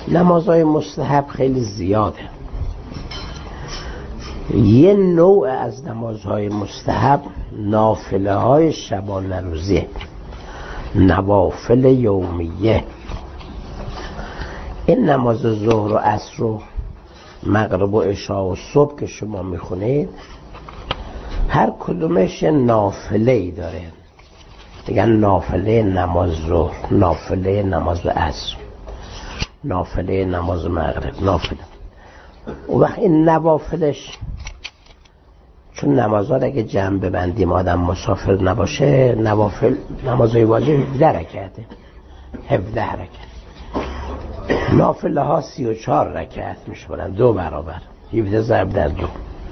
نمازهای مستحب خیلی زیاده. یه نوع از نمازهای مستحب نافله های شبانه روزیه، نوافل یومیه. این نماز ظهر و عصر و مغرب و عشاء و صبح که شما میخونید هر کدومش نافله‌ای داره. میگن نافله نماز ظهر، نافله نماز عصر، نافله نماز مغرب، نافله. و وقت این نوافلش چون نمازها اگه جمع ببندیم آدم مسافر نباشه، نوافل نمازهای واجب 17 رکعته، 17 رکعت. نافله ها 34 رکعت میشه بلند، 2 برابر، 17 ضرب در 2.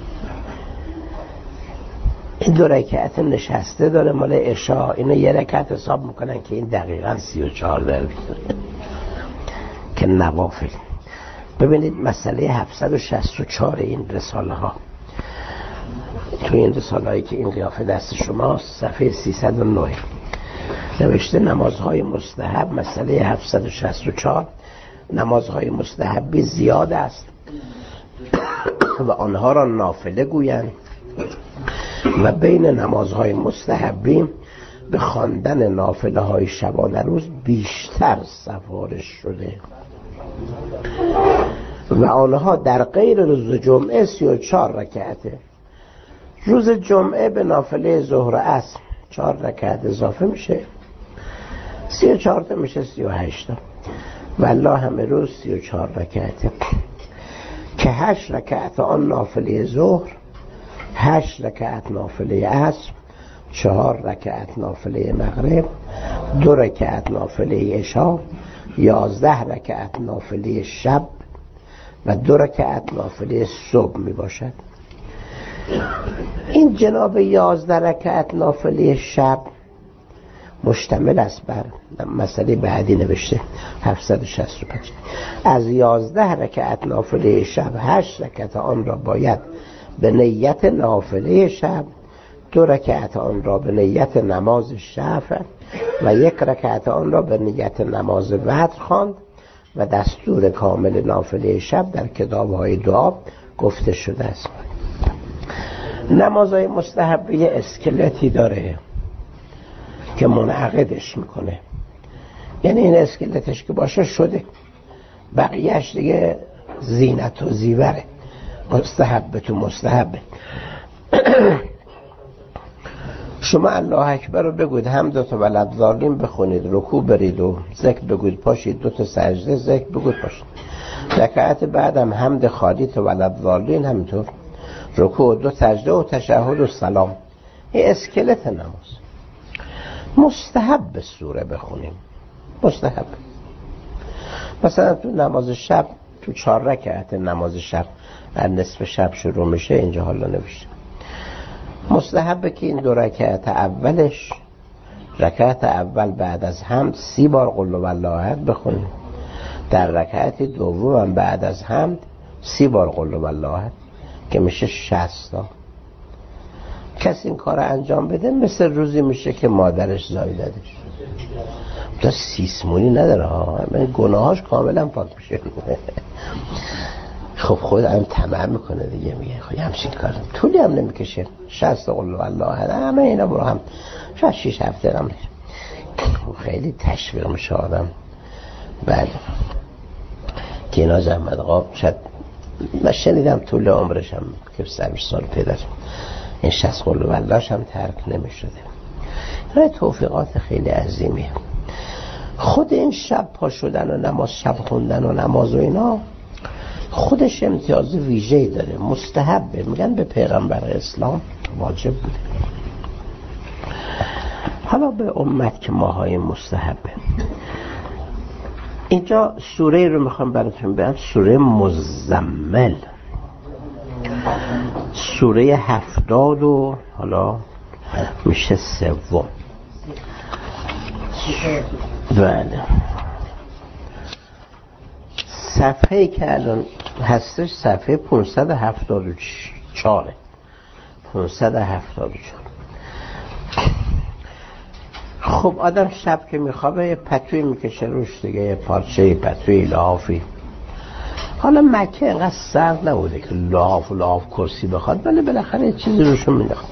این 2 رکعت نشسته داره مال عشاء، اینو 1 رکعت حساب میکنن که این دقیقاً 34 در بیاره که نوافل. ببینید مسئله 764 این رساله ها، تو این رساله هایی که این قیافه دست شماست، صفحه 309 نوشته نمازهای مستحب. مسئله 764 نمازهای مستحبی زیاد است و آنها را نافله گویند و بین نمازهای مستحبی به خواندن نافله های شبانه روز بیشتر سفارش شده و آنها در غیر روز جمعه 34 رکعته. روز جمعه به نافله ظهر و عصر 4 رکعت اضافه میشه، 34 تا میشه 38 تا. والله همه روز 34 رکعته که 8 رکعت آن نافله ظهر، 8 رکعت نافله عصر، 4 رکعت نافله مغرب، 2 رکعت نافله عشاء، 11 رکعت نافله شب و 2 رکعت نافله صبح می باشد. این جناب 11 رکعت نافله شب مشتمل است بر مسئله بعدی نوشته 765. از 11 رکعت نافله شب 8 رکعت آن را باید به نیت نافله شب، 2 رکعت آن را به نیت نماز شفع و 1 رکعت آن را به نیت نماز وتر خواند و دستور کامل نافله شب در کتاب‌های دعا گفته شده است. نمازهای مستحبی اسکلتی داره که منعقدش میکنه، یعنی این اسکلتش که باشه شده، بقیهش دیگه زینت و زیوره، مستحب تو مستحبه. شما الله اکبر رو بگوید، حمد تا ولدضالین بخونید، رکوع برید و ذکر بگوید، پاشید 2 تا سجده ذکر بگوید، پاشید. رکعت بعدم حمد خالی تا ولدضالین، همینطور رکوع 2 سجده و تشهد و سلام. این اسکلت نماز. مستحب سوره بخونیم، مستحب. مثلا تو نماز شب، تو 4 رکعت نماز شب در نصف شب شروع میشه، اینجا حالا نوشته مستحبه که این 2 رکعت اولش، رکعت اول بعد از حمد 30 بار قل هوالله احد بخونیم، در رکعت دوم بعد از حمد 30 بار قل هوالله احد که میشه 60 تا. کسی این کار انجام بده مثل روزی میشه که مادرش زایددش. تا سیسمونی نداره ها، گناهاش کاملا پاک میشه. خب خود هم طمع میکنه دیگه، میگه خب همچین کار طولی هم نمیکشه، 60 قل هوالله احد همه اینا برو هم شاید 6 هفته هم خیلی تشویق میشه آدم. بله که اینا زحمت قاب شد. من شنیدم طول عمرش هم که 100 سال پیدا این 60 قل هوالله‌اش هم ترک نمیشده. این توفیقات خیلی عظیمیه. خود این شب پا شدن و نماز شب خوندن و نماز و اینا خودش امتیاز ویژه‌ای داره، مستحبه. میگن به پیغمبر اسلام واجب بوده. حالا به امت که ماهای مستحبه. اینجا سوره رو میخوام براتون بگم، سوره مزمل، سوره 70 و حالا میشه 3. بله صفحه که الان هستش صفحه 574. 574. خب آدم شب که میخوابه یه پتوی میکشه روش دیگه، یه پارچه پتوی لحافی حالا مکه اینقدر سرد نبوده که لاف و لاف کرسی بخواد، ولی بالاخره یه چیزی روشون مینداخت.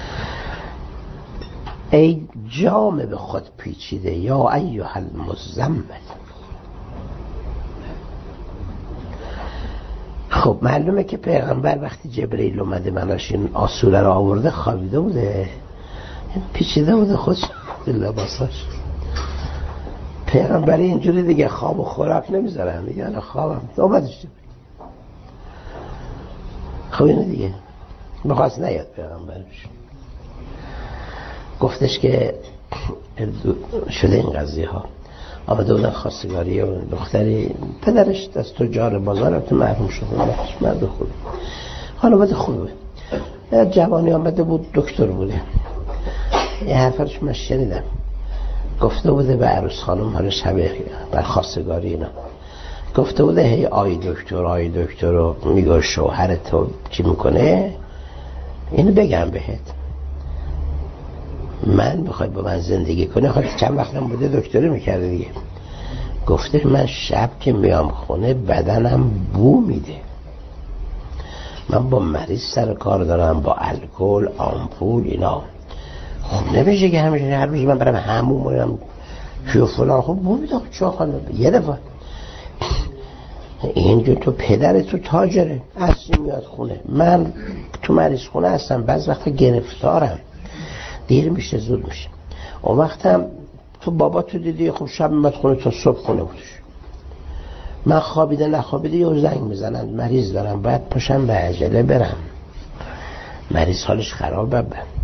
ای جامه به خود پیچیده یا ایها المزمل. خب معلومه که پیغمبر وقتی جبرئیل اومده مناش این آسوره رو آورده خوابیده بوده، پیچیده بوده خودش لباساش. پیغمبری اینجوری دیگه خواب و خوراک نمیذارن، میگه انا خوابم اومدش. خب اینه دیگه میخواست نیاد پیغمبرش، گفتش که شده این قضیه ها. آمده بودن خواستگاری و دختری، پدرش از تجار بازار تو محروم شد، مرد خوبی، حالا بده خوبه، جوانی آمده بود، دکتر بوده. یه حرفش من شنیدم، گفته بوده به عروس خانم، حالا شبه بر خواستگاری اینا، گفته بوده هی آی دکتر رو میگه شوهر تو چی میکنه، اینو بگم بهت، من بخوای با من زندگی کنه، خواهد چند وقتم بوده دکتری میکرده دیگه، گفته من شب که میام خونه بدنم بو میده، من با مریض سر کار دارم، با الکل آمپول اینا، خب نمیشه که همیشه هر روز من برم هموم برم و فلان، خب بو میده. چه خانم یه دفعه اینجا تو پدر تو تاجره، اصلی میاد خونه، من تو مریض خونه هستم، بعض وقت گرفتارم، دیر میشه زود میشه. اون وقتم تو بابا تو دیدی خب شب میاد خونه تا صبح خونه بودش، من خوابیده نخوابیده یه زنگ میزنن مریض دارم باید پاشم به عجله برم، مریض حالش خرابه،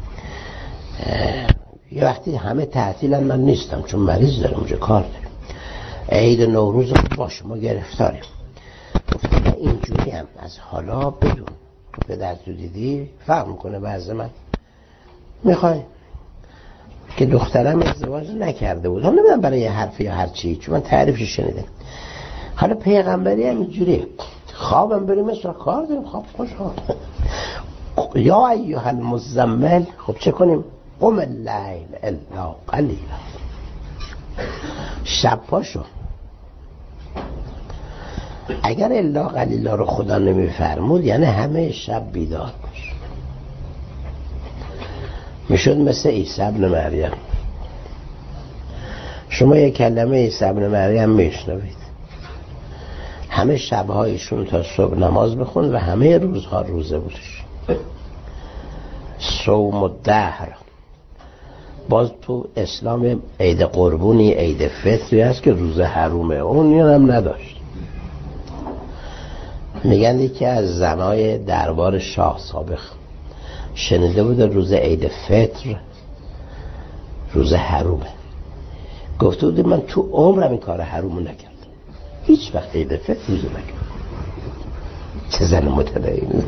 یه وقتی همه تعطیلن من نیستم چون مریض دارم اونجا کار دارم، عید نوروز باشه ما گرفتاریم. گفتم اینجوری هم از حالا بدون تو پدر تو دیدی فهم میکنه بعض من میخوای که دخترم ازدواج نکرده بود، حالا نمیدونم برای یه حرف یا هر چی، چون من تعریفش شنیدم. حالا پیغمبری هم اینجوری خوابم بریم مثل کار داریم، خواب خوشحال یا ایها المزمل. خب چه کنیم؟ قم اللیل الا قلیلا، شب پاشو. اگر الا قلیلا رو خدا نمیفرمود یعنی همه شب بیدار باش، میشد مثل عیسی ابن مریم. شما یک کلمه عیسی ابن مریم میشنوید، همه شبهایشون تا صبح نماز بخون و همه روزها روزه بودش، صوم و دهر. باز تو اسلام عید قربونی عید فطری هست که روزه حرومه، اون هم نداشت. میگن یکی از زنای دربار شاه سابق شنیده بود روز عید فطر روز حرومه، گفته بود من تو عمرم این کار حرومو نکردم، هیچ وقت عید فطر روزه نکردم. چه زن متدین.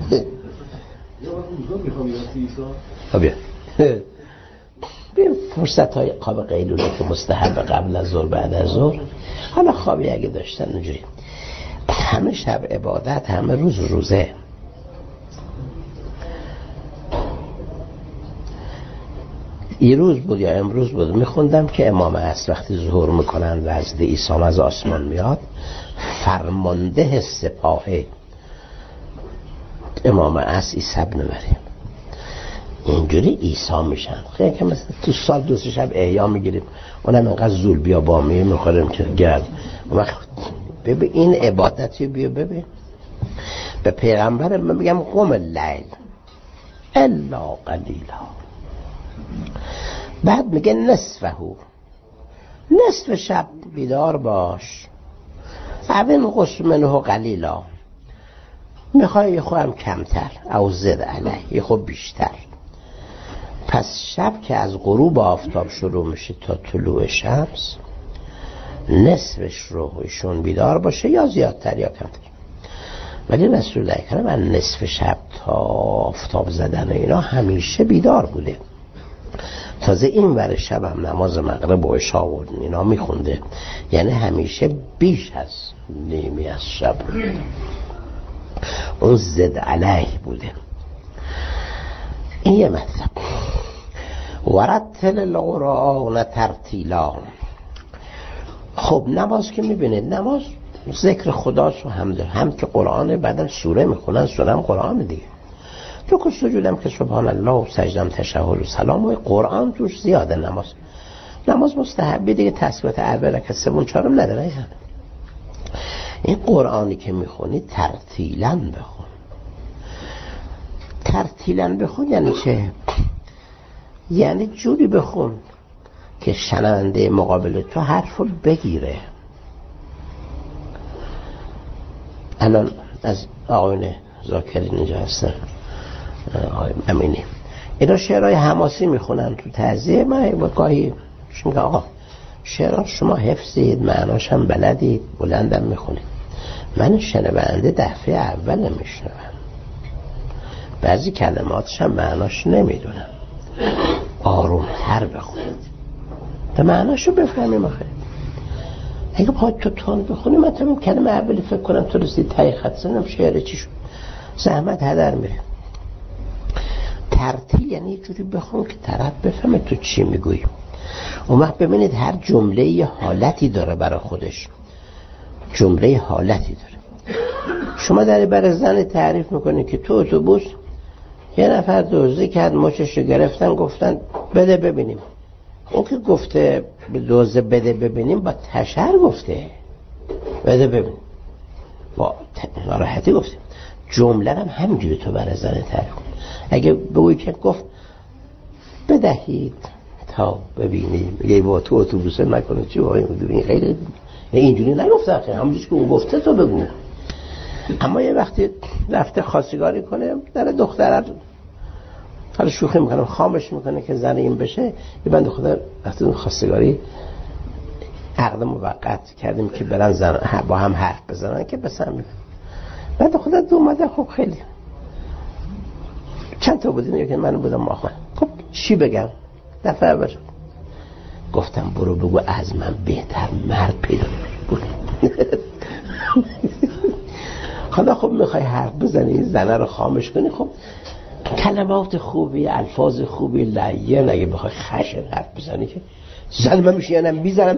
بیا فرصت های خواب قیلوله که مستحب قبل از ظهر بعد از ظهر، حالا خوابی اگه داشتن اونجوری، همه شب عبادت، همه روز روزه. یه روز بود یا امروز بود میخوندم که امام عصر وقتی ظهور میکنن و از عیسی از آسمان میاد، فرمانده سپاه امام عصر عیسی ابن مریم اینجوری عیسی میشن. خیلی که مثلا تو سال 2 شب احیا میگیریم، اونم اینقدر زول بیا بامی میخوریم که گرد. ببین این عبادتی بیا ببین. به پیغمبر من میگم قم اللیل الا قلیلا، بعد میگه نصفه، نصف شب بیدار باش، اوین قسم منه قلیلا، میخوای یه خودم کمتر او زد علیه یه خود بیشتر. پس شب که از غروب آفتاب شروع میشه تا طلوع شمس، نصفش رو ایشون بیدار باشه یا زیادتر یا کمتر. ولی رسول الله کریم من نصف شب تا آفتاب زدن اینا همیشه بیدار بوده. تازه این ور شب هم نماز مغرب و عشا و اینا میخونده، یعنی همیشه بیش از نیمی از شب اون زد علیه بوده. این یه مطلب. ورتل القرآن ترتیلا، خب نماز که میبینید نماز ذکر خداست و هم که قرآن، بعدم سوره میخونن، سوره هم قرآن دیگه. رکوع سجودم که سبحان الله و سجدم تشهد و سلام و قرآن توش زیاده. نماز مستحبی دیگه، تسبیحات اول که سوم چهارم نداره. این قرآنی که میخونی ترتیلاً بخون. ترتیلاً بخون یعنی چه؟ یعنی جوری بخون که شنونده مقابل تو حرفو بگیره. الان از آقایون ذاکری اینجا هستن، آقای امینی، اینا شعرهای حماسی میخونن تو تعزیه. من گاهی میگم آقا شعرها شما حفظید، معناش هم بلدید، بلندم میخونید. من شنونده دفعه اول میشنوم، بعضی کلماتش هم معناش نمیدونم. آرومتر بخونید تا معناشو بفهمیم. آخه اگه پاید تو تون بخونی، من تا کلمه اولی فکر کنم تو رسید تایی خط سنم شعر چی شد، زحمت هدر میره. ترتیل یعنی یه جوری بخون که طرف بفهمه تو چی میگویی. اون وقت ببینید هر جمله یه حالتی داره برای خودش، جمله حالتی داره. شما داری برای زن تعریف میکنی که تو اتوبوس یه نفر دزدی کرد، مچشو گرفتن گفتن بده ببینیم. اون که گفته به دوزه بده ببینیم با تشر گفته بده ببینیم، با ناراحتی گفته. جمله هم همینجوری تو برای زن تعریف کن. اگه بگویی که گفت بدهید تا ببینیم، یه با تو اتوبوسه نکنه چی باید ببینی، خیلی اینجوری نگفته آخه، همونجوری که اون گفته تو بگو. اما یه وقتی رفته خواستگاری کنه، در دختره حالا شوخی میکنم خامش میکنه که زن این بشه، یه بنده خدا وقتی اون خواستگاری عقد موقت کردیم که برن زن با هم حرف بزنن که بسن میدن. بنده خدا دو اومده، خب خیلی چند تا بودیم، یکی من بودم آخر. خب چی بگم؟ دفعه اول گفتم برو بگو از من بهتر مرد پیدا بود. حالا خب میخوای حرف بزنی، زنه رو خامش کنی، خب کلمات خوبی، الفاظ خوبی، لعیه، اگه بخوای خشن حرف بزنی که زن من میشه یعنی میزنم.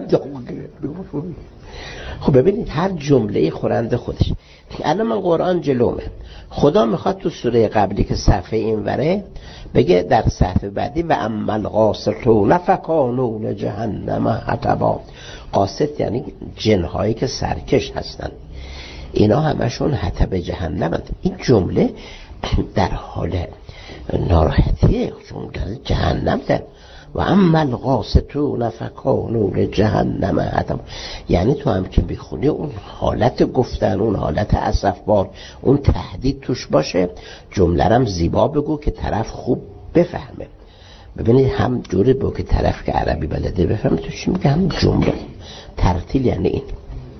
خب ببینید هر جمله خورنده خودش. الان من قرآن جلومه، خدا میخواد تو سوره قبلی که صفحه این وره بگه در صفحه بعدی و اما القاسطون فکانوا لجهنم حطبا. قاسط یعنی جنهایی که سرکش هستن، اینا همشون حطب جهنم. این جمله در حال ناراحتیه، چون در جهنم در و اما القاسطون فکانوا لجهنم حطبا. یعنی تو هم که بخونی اون حالت گفتن، اون حالت اسفبار، اون تهدید توش باشه، جمله هم زیبا بگو که طرف خوب بفهمه. ببینید هم جوری بگو که طرف که عربی بلده بفهمه تو چی میگه، هم جمله. ترتیل یعنی این.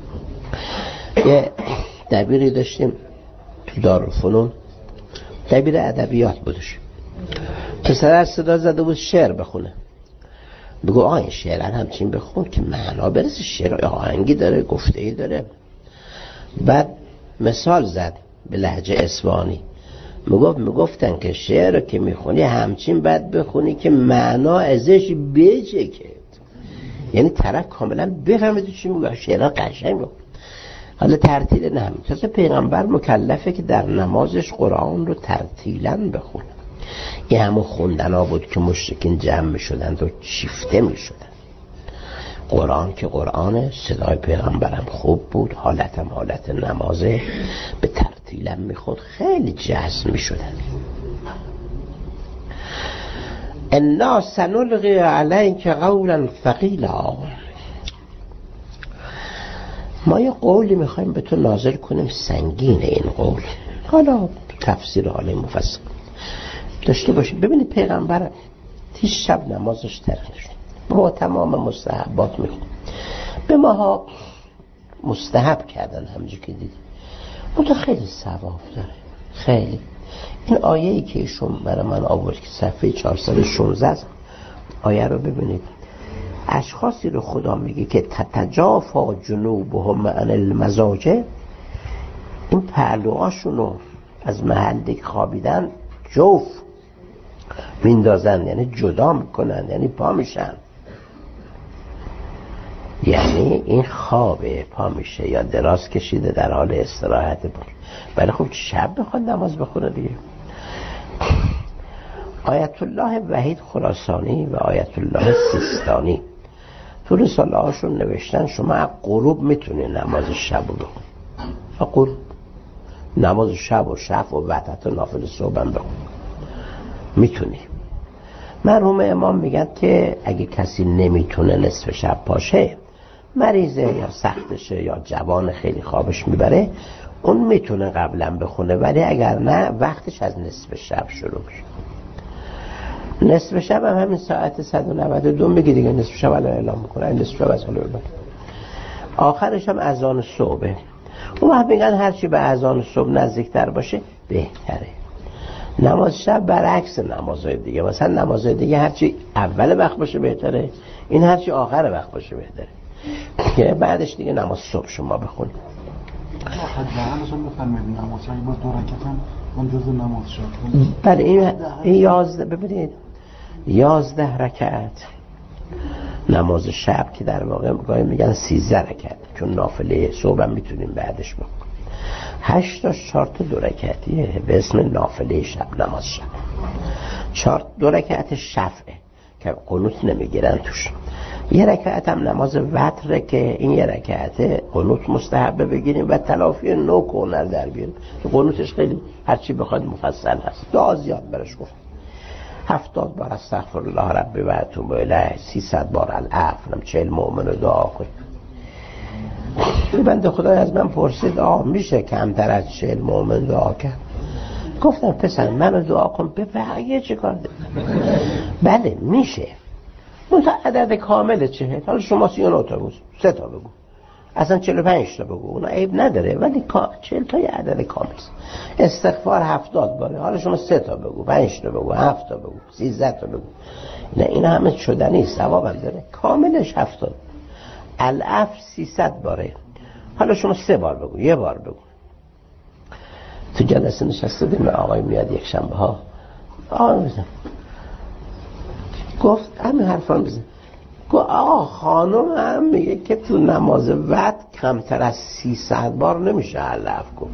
یه دبیری داشتیم تو دارالفنون، دبیر ادبیات بودش. پسر صدا زده بود شعر بخونه. بگو آه این شعر همچین بخون که معنا برسه، شعر آهنگی داره، گفته‌ای داره. بعد مثال زد به لهجه اصفهانی، میگفتن که شعر رو که میخونی همچین باید بخونی که معنا ازش بچکه، یعنی طرف کاملا بفهمه تو چی میگه. شعر قشنگ بود. حالا ترتیل نه، مثلا پیغمبر مکلفه که در نمازش قرآن رو ترتیلاً بخونه. این همون خوندنا بود که مشرکین جمع میشدند و شیفته میشدند. قرآن که قرآن، صدای پیغمبرم خوب بود، حالتم حالت نمازه، به ترتیلم میخوند، خیلی جذب میشدند. انا سنلقی علیک قولا ثقیلا. ما یه قولی میخوایم به تو نازل کنیم سنگین. این قول حالا تفسیر حالا مفصل داشته باشیم. ببینید پیغمبر هیچ شب نمازش ترک نشد، با تمام مستحبات میخوند. به ماها مستحب کردن همونجوری که دیدیم، اون خیلی ثواب داره. خیلی این آیه‌ای که ایشون برای من آورد که صفحه 416 است، آیه رو ببینید. اشخاصی رو خدا میگه که تتجافا جنوبهم عن المضاجع، این پهلوهاشونو از محلی که خوابیدن جوف میندازن، یعنی جدا میکنن، یعنی پا میشن. یعنی این خوابه پا میشه یا دراز کشیده در حال استراحت بود، ولی خب شب بخواد نماز بخونه دیگه. آیت الله وحید خراسانی و آیت الله سیستانی تو رساله هاشون نوشتن شما از غروب میتونی نماز شب رو بخون، از غروب نماز شب و شفع و وتر و نافل صبح هم بخون میتونی. مرحوم امام میگن که اگه کسی نمیتونه نصف شب پاشه، مریضه یا سختشه یا جوان خیلی خوابش میبره، اون میتونه قبلا بخونه، ولی اگر نه وقتش از نصف شب شروع میشه. نصف شب هم همین ساعت 192 میگه دیگه، نصف شب الان اعلام میکنه، نصف شب از حالا ببین آخرش هم اذان صبح. اون وقت میگن هرچی به اذان صبح نزدیکتر باشه بهتره. نماز شب برعکس نمازهای دیگه، مثلا نمازهای دیگه هرچی اول وقت باشه بهتره، این هرچی آخر وقت باشه بهتره، که بعدش دیگه نماز صبح شما بخونید. حداقلشون بفرمایید نماز شب باز 2 رکعت هم اون جزء نماز شب. بله این 11 ببینید 11 رکعت نماز شب که در واقع گاهی میگن 13 رکعت، چون نافله صبح هم میتونیم بعدش بکنیم. 8 تا 4 تا 2 رکعتیه به اسم نافله شب، نماز شب. 2 رکعت شفعه که قنوت نمیگیرن توش. 1 رکعت هم نماز وتره که این 1 رکعت قنوت مستحبه بگیریم و تلافی 9 کونر در بیاریم. قنوتش خیلی هرچی بخواد مفصل هست، دعا زیاد برش گفت. 70 بار استغفر الله ربی و اتوب الیه، 300 بار العفو، 40 مؤمن رو دعا کنیم. بنده خدا از من پرسید میشه کمتر از 40 مؤمن دعا کرد؟ گفتم پسر منو دعا کن، به بقیه چه کار داره؟ بله میشه، منتها عدد کامل 40. حالا شما 39 تا بگو، 3 تا بگو، اصلا 45 تا بگو، اونا عیب نداره، ولی 40 تا یه عدد کامل است. استغفار 70 باره، حالا شما 3 تا بگو، 5 تا بگو، 7 تا بگو، 13 تا بگو، این همه شدنی ثواب هم داره. کاملش 70. العفو 300 باره، حالا شما 3 بار بگو، 1 بار بگو. تو جلسه نشسته دیم آقای میاد یک شنبه ها بزن، گفت همین حرفان بزن، گفت خانم هم میگه که تو نماز وقت کمتر از 300 بار نمیشه العفو گفت.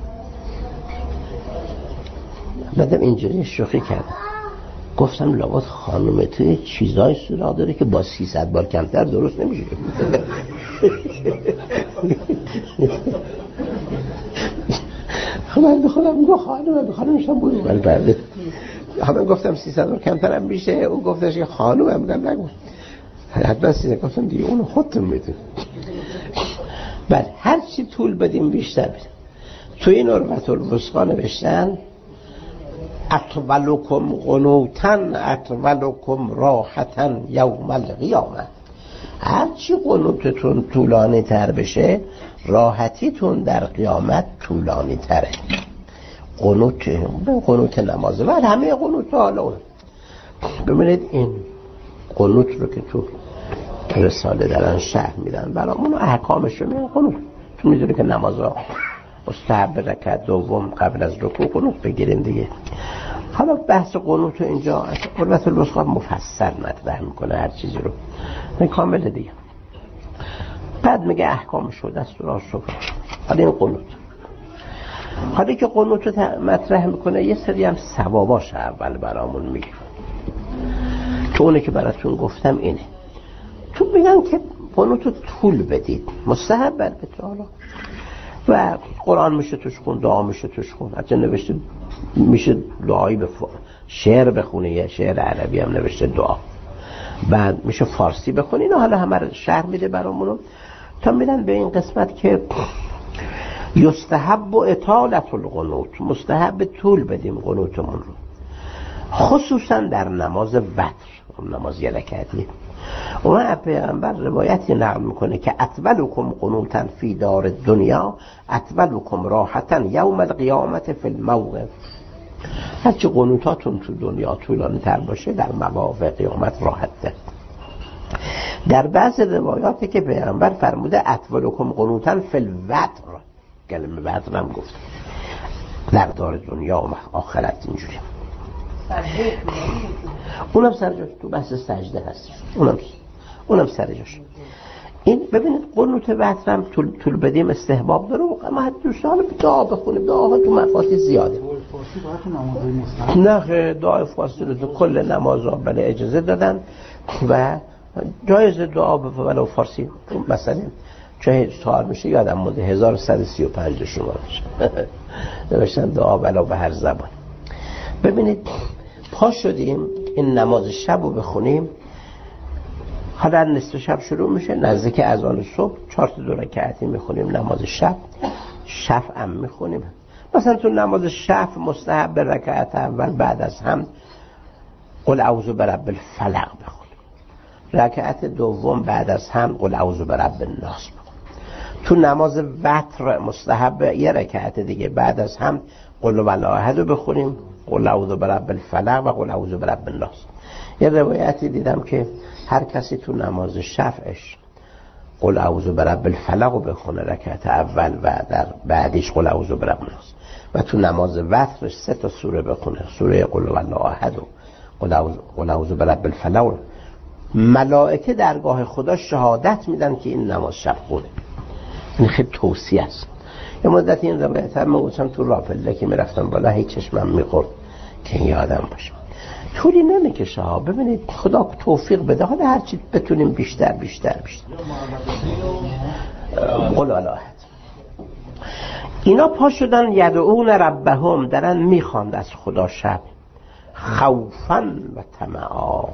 بعدم اینجوری شوخی کردم، گفتم لابد خانم تو چیزای سراغ داره که با 300 بار کمتر درست نمیشه. من به خودم میگم خانمشم بود، ولی بعد همه گفتم 300 بار کمتر هم میشه، اون گفتش که خانم میگم نگو حتما 300. گفتم دیگه اونو خودتون میدون. بله هر چی طول بدیم بیشتر بدیم. تو این عروة الوثقی نوشتن اطولکم قنوتن اطولکم راحتن یوم القیامه. هرچی قنوتتون طولانی تر بشه راحتیتون در قیامت طولانی تره. قنوت نمازه و همه قنوت حالا اون. ببینید این قنوت رو که تو رساله دارن شرح میدن برامون احکامش رو میگن. قنوت تو میدونی که نمازها مستحب رکعت دوم قبل از رکوع قنوت بگیریم دیگه. حالا بحث قنوت رو اینجا عروة الوثقی مفصل مطرح میکنه هر چیزی رو، این کامل دیگه. بعد میگه احکام شده است و راست شد. حالا این قنوت، حالا که قنوت رو مطرح میکنه یه سری هم ثواباش اول برامون میگه. تو اونه که براتون گفتم اینه، تو میگن که قنوت رو طول بدید، مستحب البته حالا، و قرآن میشه توش خون، دعا میشه توش خون، حتی نوشته میشه دعایی به شعر بخونه، یه شعر عربی هم نوشته دعا، بعد میشه فارسی بخونه. اینو حالا همه رو شرح میده برامونو تا میدن به این قسمت که یستحب اطالت القنوت، مستحب طول بدیم قنوتمون رو، خصوصا در نماز وتر، نماز 1 رکعتی. اون پیغمبر روایتی نقل میکنه که اطولکم قنوتا فی دار الدنیا اطولکم راحتا یوم القیامت فی الموقف. هرچی قنوتاتون تو دنیا طولانی تر باشه در مواقع قیامت راحت تر. در بعض روایاتی که پیغمبر فرموده اطولکم قنوتا فی الوتر، کلمه وتر هم گفت در دار دنیا و آخرت. اینجوری اونم سر جاش تو بحث سجده هست، اونم سر جاش. این ببینید قنوت وتر هم طول بدیم استحباب داره و ما دوستان دعا بخونیم. دعاها تو مفاتیح زیاده. نه دعای فارسی رو تو کل نمازها بله اجازه دادن و جایز دعا ولو فارسی. مثلا چه سوال میشه یادم مونده 1135 شما نوشتن دعا ولو به هر زبان. ببینید پا شدیم این نماز شب رو بخونیم. حالا نصف شب شروع میشه، نزدیک اذان صبح 4 تا 2 رکعتی میخونیم نماز شب. شفع هم میخونیم. مثلا تو نماز شفع مستحب رکعت اول بعد از هم قل اعوذ برب الفلق بخونیم. رکعت دوم بعد از هم قل اعوذ برب الناس بخونیم. تو نماز وتر مستحب یه رکعت دیگه بعد از هم قل الاحد رو بخونیم، قل اعوذ برب الفلق و قل اعوذ برب الناس. یه روایتی دیدم که هر کسی تو نماز شفعش قل اعوذ برب الفلق رو بخونه رکعت اول و در بعدیش قل اعوذ برب الناس و تو نماز وترش 3 تا سوره بخونه، سوره قل الاحد و قل اعوذ برب الفلق، ملائکه درگاه خدا شهادت میدن که این نماز شب خونه. این خیلی توصیه است. یه مدت این روایت هم گفتم تو رافله که میرفتم بالا هیچ چشمم میخورد که این یادم باشه. طولی نمیکشه ها. ببینید خدا توفیق بده، حالا هرچی بتونیم بیشتر قل الاحد. اینا پا شدن یدعون ربهم، دارن میخواند از خدا شب خوفا و طمعا.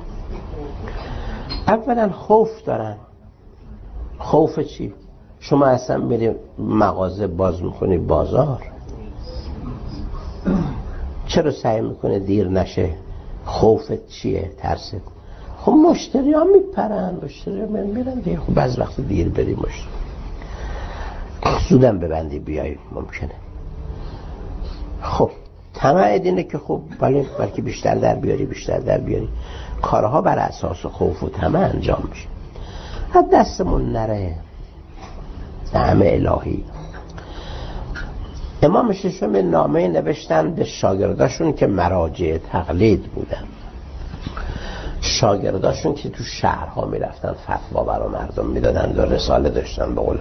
اولا خوف دارن. خوف چی؟ شما اصلا میری مغازه باز میکنی بازار، چرا سعی میکنه دیر نشه؟ خوفت چیه؟ ترست؟ خب مشتری ها میپرن، مشتری ها میرن دیگه. خب بعض وقت دیر بری مشتری زودم ببندی بیایی ممکنه. خب طمع دینه که خب بلکه بیشتر در بیاری. کارها بر اساس خوف و طمع انجام میشه. حد دستمون نره نعم الهی. امام ششم نامه نوشتن به شاگرداشون که مراجع تقلید بودن، شاگرداشون که تو شهرها میرفتن فتوا برای مردم میدادن و رساله داشتن به علما.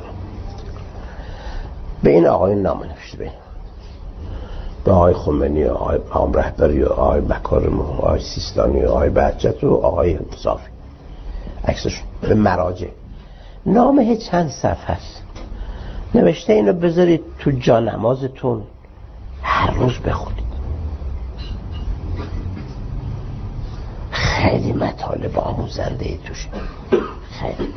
به این آقای نامه نوشته، به آقای خمینی و آقای پیام رهبری و آقای مکارم و آقای سیستانی و آقای بهجت و آقای صافی، عکسشون به مراجع. نامه چند صفحه است. نوشته اینو بذارید تو جا نمازتون هر روز بخونید. خیلی مطالب آموزنده ای توشه. خیلی.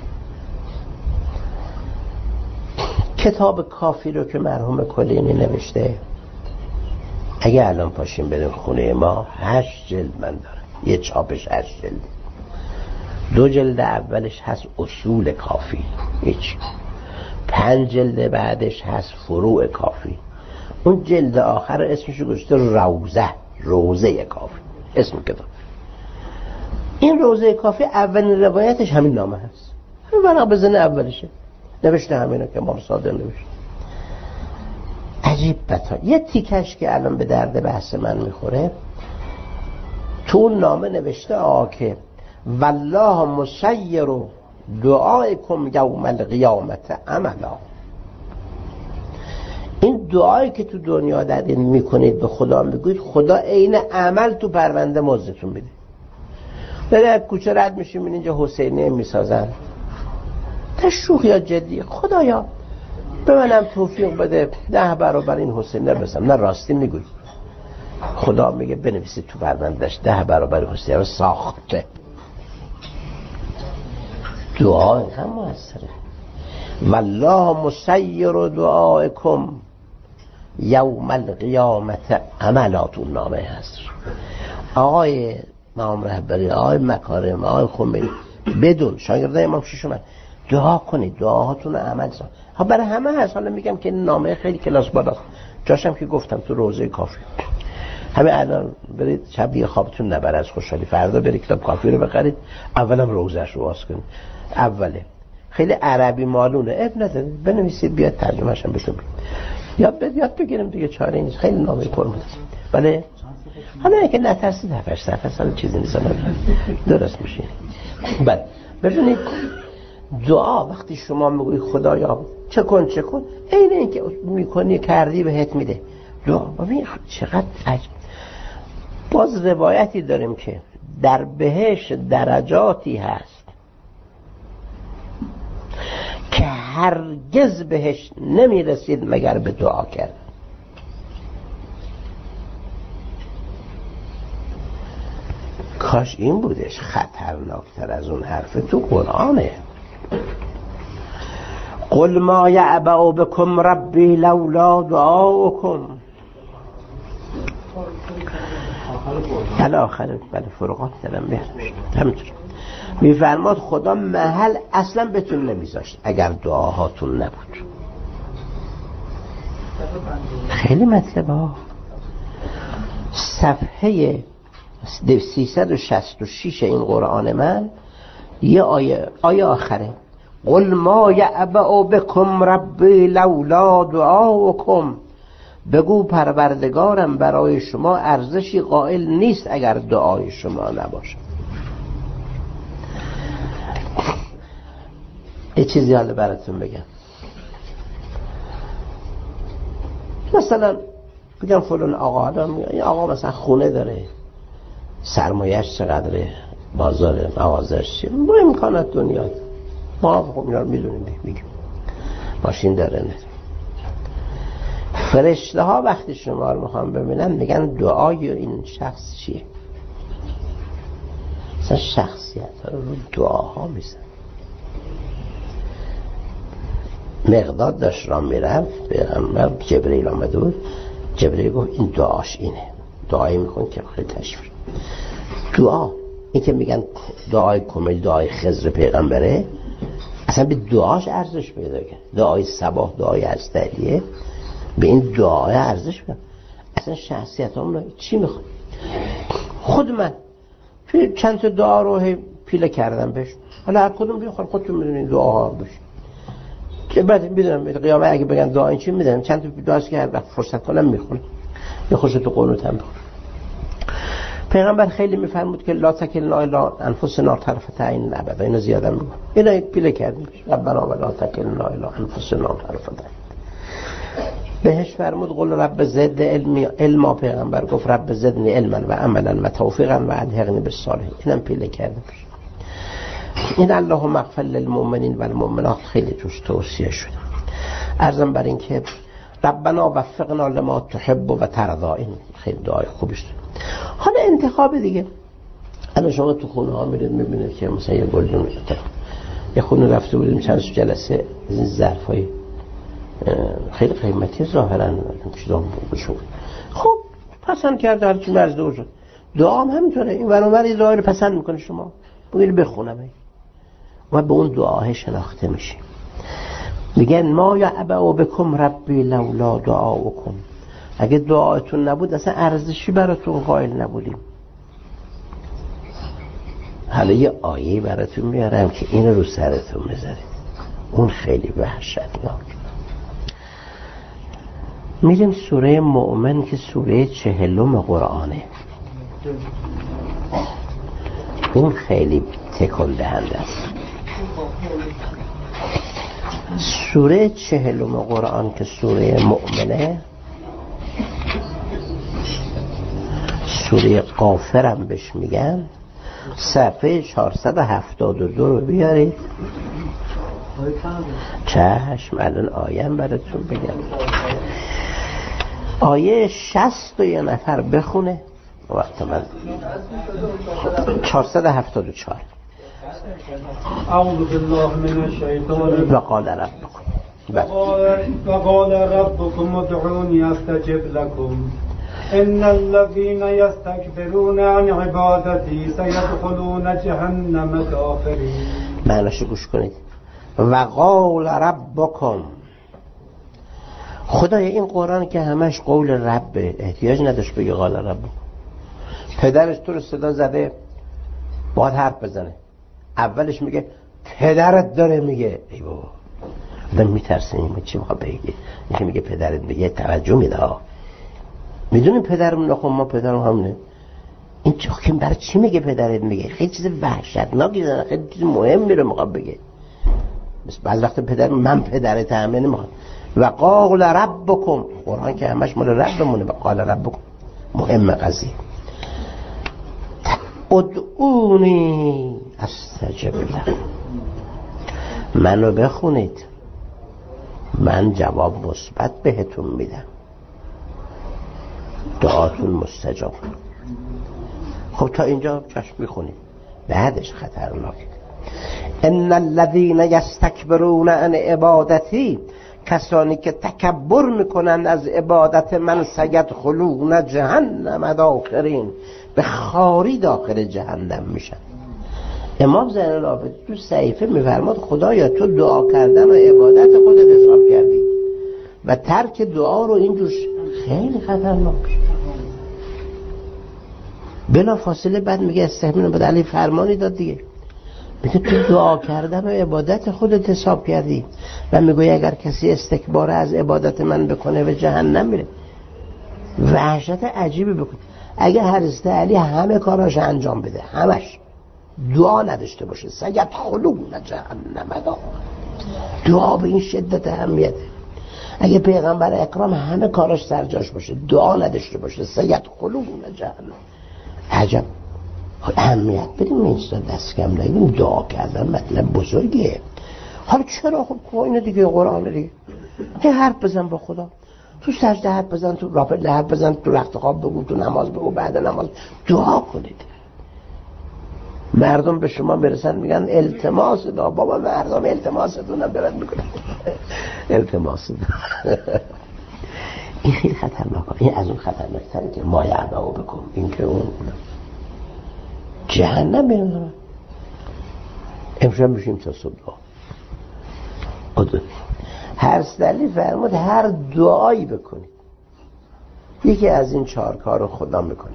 کتاب کافی رو که مرحوم کلینی نوشته، اگه الان پاشیم بریم خونه ما 8 جلد من دارم. یه چاپش 8 جلد. 2 جلد اولش هست اصول کافی، هیچ. 5 جلد بعدش هست فروع کافی. اون جلد آخر اسمشو گذاشته روزه کافی، اسم کتاب. این روزه کافی اولین روایتش همین نامه هست. ورق بزنه اولشه نوشته همینو که امام صادق نوشته. عجیب بتا. یه تیکش که الان به درد بحث من میخوره، تو اون نامه نوشته که والله مسیر دعایکم یوم القیامت عملا. این دعایی که تو دنیا دارین میکنید به خدا میگوید، خدا عین عمل تو پرونده مزدتون میده. در کوچه رد میشیم اینجا حسینی میسازن، تشوخ یا جدی، خدایا به منم توفیق بده 10 برابر این حسینی بسم. نه راستی میگوید. خدا میگه بنویسید تو پروندهش 10 برابر حسینی رو ساخته. دعا هم موثره. والله مسیر دعایکم یوم القیامت عملاتون نامه هست. آقای امام رهبری، آقای مکارم، آقای خمینی، بدون شاگردای امام ششم دعا کنید، دعاهاتون رو عمل کنید. ها برای همه هست. حالا میگم که این نامه خیلی کلاس بالاست. جاشم که گفتم تو روزه کافی. همه الان برید شب یه خوابتون نبره از خوشحالی، فردا برید کتاب کافی رو بخرید، اولم روزش رو باز کنید. اوله خیلی عربی مالونه، اب نداره، بنویسید بیاد ترجمه‌اش هم بهتون یاد بگیریم دیگه، چاره نیست. خیلی نامه پرموده. بله حالا اگه نترسید 7-8 صفحه چیزی نیست، درست میشه. بله ببینید دعا وقتی شما میگوی خدایا چه کن عین این که میکنی کردی بهت میده. دعا ببین چقدر عجب. باز روایتی داریم که در بهشت درجاتی هست که هرگز بهش نمیرسید مگر به دعا کرد. کاش این بودش. خطرناکتر از اون حرف تو قرآنه. قل ما یعبأ بکم ربی لولا دعاؤکم. آخر فرقان دارم همینطور میفرماد خدا محل اصلا بهتون نمیذاشت اگر دعاهاتون نبود. خیلی مطلب ها. صفحه 366 این قرآن من یه آیه آخره. قل ما یعبأ بکم ربی لولا دعاؤکم. بگو پروردگارم برای شما ارزشی قائل نیست اگر دعای شما نباشه. یه چیزی حالا براتون بگم. مثلا بگم فلان آقا این آقا مثلا خونه داره، سرمایه‌اش چقدره، بازار مغازه‌اش چیه، با امکانات دنیا ما خب اینا رو میدونیم، میگیم ماشین داره نه. فرشته ها وقتی شما رو میخوام ببینن میگن دعای این شخص چیه. مثلا شخصیت ها رو دعاها میزن. مقداد داشت را میرفت پیغمبر جبرئیل آمده بود. جبرئیل گفت این دعاش اینه، دعایی میکن که خیلی تشویق. دعا این که میگن دعای کمیل دعای خضر پیغمبره اصلا به دعاش ارزش پیدا کرد. دعای صباح دعای هستریه به این دعای ارزش پیدا. اصلا شخصیت همون چی میخواد. خود من چند تا دعا رو پیله کردم بهش. حالا هر کدوم بخواد خودتون میدونین دعاها بشه. که بعد میدونم قیامت اگه بگن دعا این چی میدونم چند تا دعاست که هر وقت فرصت کنم میخونم. یه خوش تو قنوت هم میخونم. پیغمبر خیلی میفرمود که لا تکلنا الی انفسنا طرفة عین ابدا. اینو زیاده میگم. اینا پیله کردیم. ربنا ولا تکلنا الی انفسنا طرفة عین. بهش فرمود قل رب زد علما. پیغمبر گفت رب زدنی علما و عملا و توفیقا و الحقنی بالصالحین. اینم پیله کردیم. این اللهم اغفر للمؤمنین و المؤمنات خیلی توش توصیه شده. عرضم بر این که ربنا وفقنا لما تحب و ترضا. این خیلی دعای خوبی شده. حالا انتخاب دیگه. الان شما تو خونه ها میرید میبینید که مثلا یه گلدون یه خونه رفته بودیم چند جلسه از این ظرفای خیلی قیمتی ظاهرا چیزا بود. خب پسند کرده هر چی مرزده باشه. دعا هم همینطوره. این ورانور یه دعایی رو پسند میکنه شما بگید بخونم و به اون دعاه شناخته میشیم. میگن ما یعبأ بکم ربی لولا دعاؤکم. اگه دعایتون نبود اصلا ارزشی براتون قائل نبودیم. حالا یه آیه براتون میارم که این رو سرتون بذارید. اون خیلی وحشتناک. میریم سوره مؤمن که سوره 40 قرآنه. این خیلی تکان دهنده است. سوره 40 قرآن که سوره مؤمنه، سوره غافر هم بهش میگن، صفحه 472 رو بیارید. چشم الان آیم براتون بگم. آیه 60 یه نفر بخونه وقت من 474. اعوذ بالله من الشیطان وقال ربکم وقال ربکم ادعونی استجب لکم ان الذين يستكبرون عن عبادتي سيدخلون جهنم داخرين. معناشو گوش کنید. وقال ربکم. خدای این قرآن که همش قول ربه، احتیاج نداشت بگه قال ربکم. پدرش تو رو صدا زده باید حرف بزنه. اولش میگه پدرت داره میگه. ای بابا آدم میترسه این چی میخواد بگه. این که میگه پدرت میگه توجه میده ها. میدونیم پدرمون نخون ما پدرم همونه. این چاکیم برای چی میگه پدرت میگه؟ خیلی چیز وحشتناکی داره، خیلی چیز مهم میره میخواد بگه. بعض وقت پدر من پدرت همه نمیخواد. و قال ربکم، قرآن که همش مال ربمونه. و قال ربکم مهم قضیه. ادعونی استجب لکم، منو بخونید من جواب مثبت بهتون میدم، دعاتون مستجاب. خب تا اینجا چشم میخونید، بعدش خطرناک. ان الذين یستکبرون عن عبادتی، کسانی که تکبر میکنن از عبادت من، سیدخلون جهنم داخرین، به خاری داخل جهنم میشن. امام زین العابدین تو صحیفه میفرماد خدایا تو دعا کردن و عبادت خودت حساب کردی و ترک دعا رو اینجور خیلی خطرناک. بلا فاصله بعد میگه استحمین بود علی فرمانی داد دیگه، میگه تو دعا کردن و عبادت خودت حساب کردی و میگه اگر کسی استکبار از عبادت من بکنه به جهنم میره. وحشت عجیبی بکن. اگه حضرت علی همه کاراش انجام بده، همش دعا نداشته باشه، سیدخلون جهنم داخرین، دعا به این شدت اهمیته. اگه پیغمبر اکرام همه کاراش سرجاش باشه، دعا نداشته باشه، سیدخلون جهنم، عجب اهمیت بدیم اینستا دست کم نگیم. دعا کردن مطلب بزرگیه. حالا چرا؟ خب اینه دیگه، قرآن دیگه. هی حرف بزن با خدا، تو سجده حرف بزن، تو رافع حرف بزن، تو رخت خواب بگو، تو نماز بگو، بعد نماز دعا کنید. مردم به شما برسن میگن التماس دعا. بابا مردم التماستون هم برد میکنن التماس دعا. این خیلی خطرناکه. این از اون خطرناکتره که ما یعداو بکن، این که اون جهنم بیرون. امشب میشیم تا صبح دعا. هر سلی فرمود هر دعایی بکنید، یکی از این 4 کار رو خدا میکنه.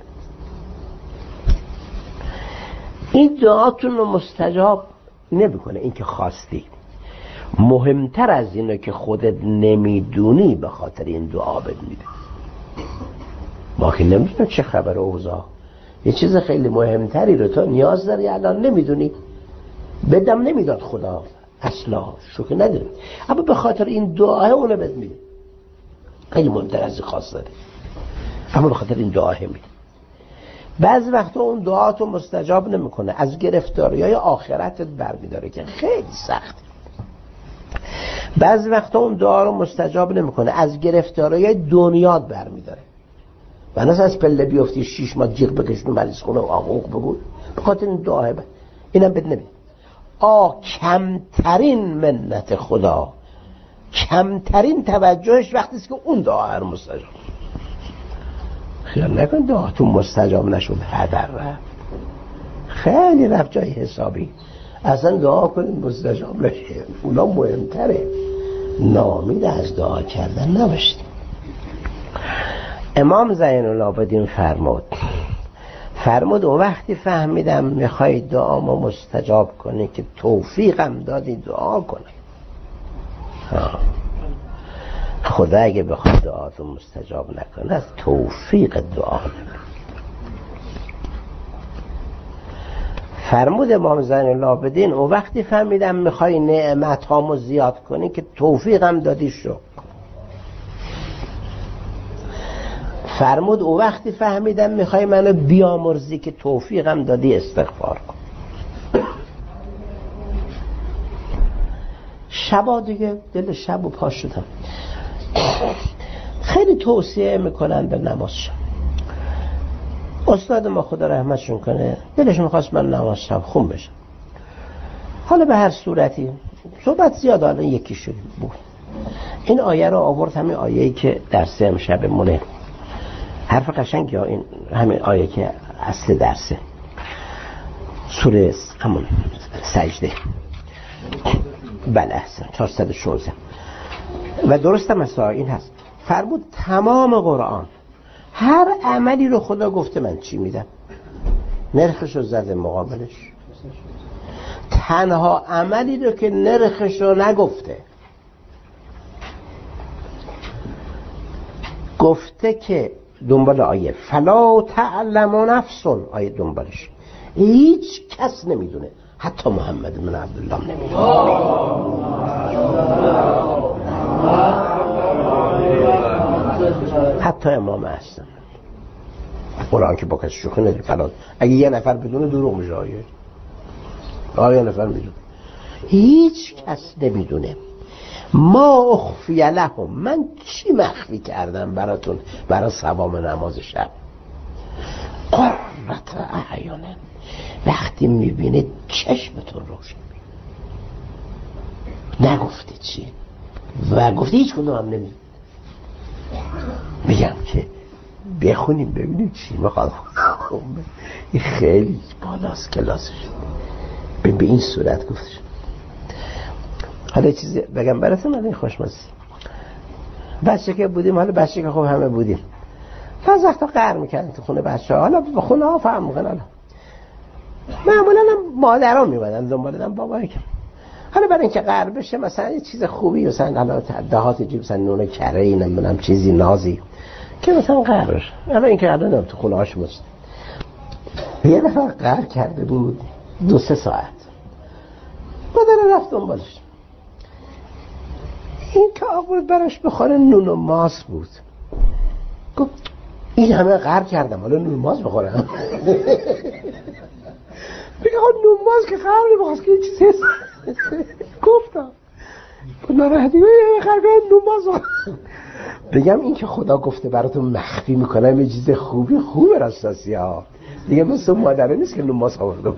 این دعاتون رو مستجاب نمیکنه، این که خواستی. مهمتر از اینه که خودت نمیدونی به خاطر این دعا بد میده. ما که نمیدونم چه خبر اوضاع، یه چیز خیلی مهمتری رو تو نیاز داری الان نمیدونی، بدم نمیداد خدا اصلا، شوخی نداری، اما به خاطر این دعاه اونو بد میده. خیلی مهمتر از خاص داری، اما به خاطر این دعاه میده. بعضی وقتا اون دعاتو مستجاب نمیکنه، از گرفتاریای آخرتت برمیداره که خیلی سخته. بعضی وقتا اون دعا رو مستجاب نمیکنه، از گرفتاریای دنیات برمیداره. و نه از پله بیفتی 6 ماه جیغ بکشون مریض خونه و آقوق بگو، به خاطر این دعاه اینم بد نمیده. کمترین منت خدا، کمترین توجهش وقتی است که اون دعا رو مستجاب. خیال نکن دعاتون مستجاب نشد هدر رفت، خیلی رفت جای حسابی. اصلا دعا کنید مستجاب نشه، اونا مهمتره. نامید از دعا کردن نباشید. امام زین العابدین فرمود اون وقتی فهمیدم میخوای دعامو مستجاب کنی که توفیقم دادی دعا کنم. خدا اگه بخواد دعاتو مستجاب نکنه از توفیق دعا نکنه. فرمود امام زین العابدین اون وقتی فهمیدم میخوای نعمتامو زیاد کنی که توفیقم دادی شکر. فرمود او وقتی فهمیدم میخوای منو بیامرزی که توفیقم دادی استغفار کن. شبا دیگه دل شب و پاش شدم، خیلی توصیه میکنن به نماز شب. استاد ما خدا رحمتشون کنه دلش میخواست من نماز شب خون بشم. حالا به هر صورتی صحبت زیاد، حالا یکی شد بود. این آیه رو آورد، همین آیه‌ای که درس امشب مونه، حرف قشنگ، یا این همین آیه که اصل درسه، سوره همون سجده. بله احسن 416. و درست مثلا این هست، فرمود تمام قرآن هر عملی رو خدا گفته من چی میدم، نرخش رو زده مقابلش. تنها عملی رو که نرخش رو نگفته، گفته که دنبال آیه فلا تعلم نفس، آیه دنبالش هیچ کس نمیدونه، حتی محمد بن عبدالله نمیدونه. حتی امام هستن قرآن که با کسی شوخی نداره فلان. اگه یه نفر بدونه دروغ میشه. یه نفر میدونه، هیچ کس نمیدونه. ما اخفی لهم، من چی مخفی کردم براتون برای ثواب نماز شب؟ قرة اعین، وقتی میبینید چشمتون روشن میشه. نگفتی چی و گفتی هیچ کدوم هم نمیدونم. میگم که بخونیم ببینیم چی میخواد. این خیلی بالاست کلاسش. به این صورت گفتش. حالا چیزی بگم براتون، این خوشمزه. بچه که بودیم، حالا بچه که خب همه بودیم، بعض وقتا قهر میکردن تو خونه بچه ها. حالا به خونه ها فهم میکنن. حالا معمولا هم مادران میبادن دنبالدن بابایی که حالا برای اینکه قهر بشه مثلا یه چیز خوبی مثلا حالا دهات جیب مثلا نون کره ای نمیدونم چیزی نازی که مثلا قهر بشه. حالا اینکه الان تو خونه هاش مست یه نفر قهر کرده بود 2-3 ساعت، مادر رفت دنبالش. این که آورد براش بخوره نون و ماس بود. گفت این همه قهر کردم حالا نون و ماس بخورم. بگه نون ماس که قهر نمیخواست که چیزی هست. گفتم ناراحتی یه خرگاه نون ماس. بگم این که خدا گفته براتون مخفی میکنم یه چیز خوبه راستاسی ها دیگه، مثل مادره نیست که نون ماس آوردم.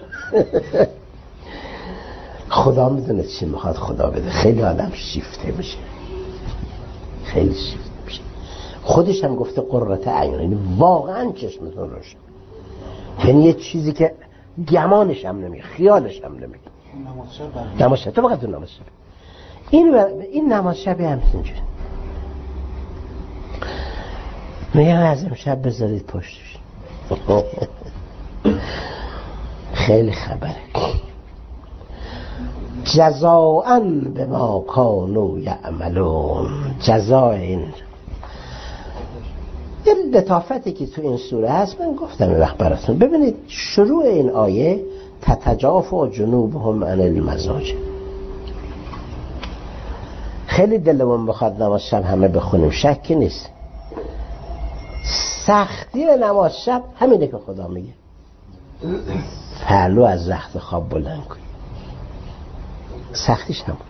خدا میدونه چی میخواد خدا بده. خیلی آدم شیفته میشه، خیلی شیفته میشه. خودش هم گفته قرة اعین، یعنی واقعا چشمتون روشن. یعنی یه چیزی که گمانش هم نمیگه، خیالش هم نمیگه. نماز شب تو فقط تو نماز شب. این نماز شب هم اینجوری میگم از امشب بذارید پشتش. خیلی خبره. جزاءً بما کانوا یعملون. جزای این لطافتی که تو این سوره هست من گفتم این وقت براتون. ببینید شروع این آیه تتجافی جنوبهم عن المضاجع. خیلی دلمون بخواد نماز شب همه بخونیم، شکی نیست. سختی نماز شب همینه که خدا میگه پهلو از رخت خواب بلند کن. سختیش همون،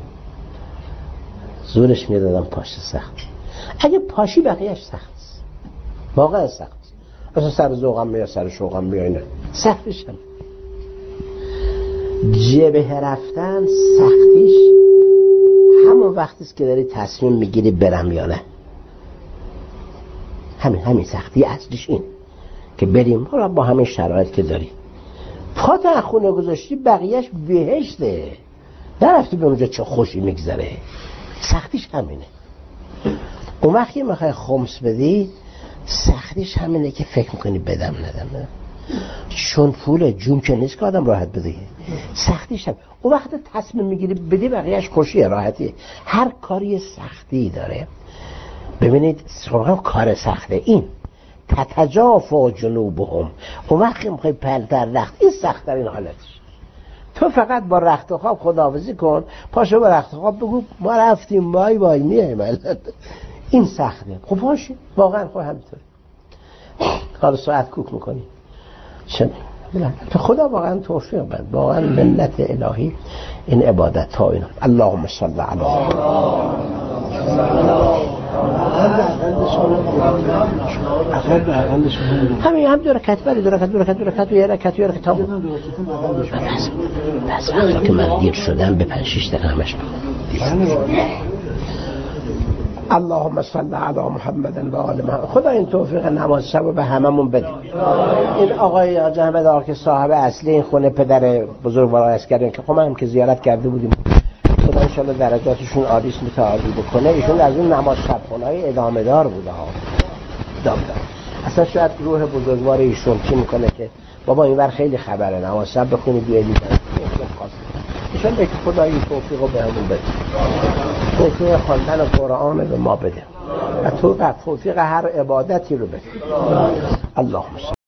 زورش میدادم پاش سخت. اگه پاشی بقیهش سخت است، واقعا سخت است. اصلا سر ذوقم میاد سر شوقم میاد، نه سختیش هم. جبهه رفتن سختیش همون وقتی است که داری تصمیم میگیری برم یا نه. همین سختی اصلیش این که بریم حالا با همین شرایط که داری. پات از خونه گذاشتی بقیهش بهشته، نرفتی به اونجا چه خوشی میگذره. سختیش همینه. اون وقتی میخوای خمس بدی سختیش همینه که فکر میکنی بدم ندم، چون پول جون که نیست که آدم راحت بده. سختیش هم اون وقت تصمیم میگیری بدی بقیهش خوشیه راحتیه. هر کاری سختی داره. ببینید واقعا کار سخته این تتجافی جنوبهم. اون وقتی میخوای پلتر رخت این سخت ترین حالتش. تو فقط با رخت خواب خداحافظی کن، پاشو با رخت خواب بگو ما رفتیم بای بای میایم. این سخته. خب پاشی واقعا خب همینطوره. حالا ساعت کوک میکنی چه تو خدا واقعا توفیق بده. واقعا منت الهی این عبادت ها اینا. اللهم صل علی همین هم دو رکعت ولی دو رکعت و یه رکعت تمام. بس وقتی که من دیر شدم به 5-6 دقیقه همش اللهم صل علی محمد و آل محمد. خدا این توفیق نماز شب به هممون بده. این آقای حاج احمد که صاحب اصلی این خونه پدر بزرگوار اسکرین که خب هم که زیارت کرده بودیم، خدا ان شاء الله درجاتشون عالیش متعالی بکنه. ایشون از اون نماز شب خونه‌های ادامه دار بوده ها. اصلا شاید روح بزرگوار ایشون چی میکنه که بابا اینور خیلی خبره نماز شب بخونید و الی ایشون به خدای توفیقو بهمون بده. توفیق خواندن قرآن به ما بده و توفیق هر عبادتی رو بده. اللهم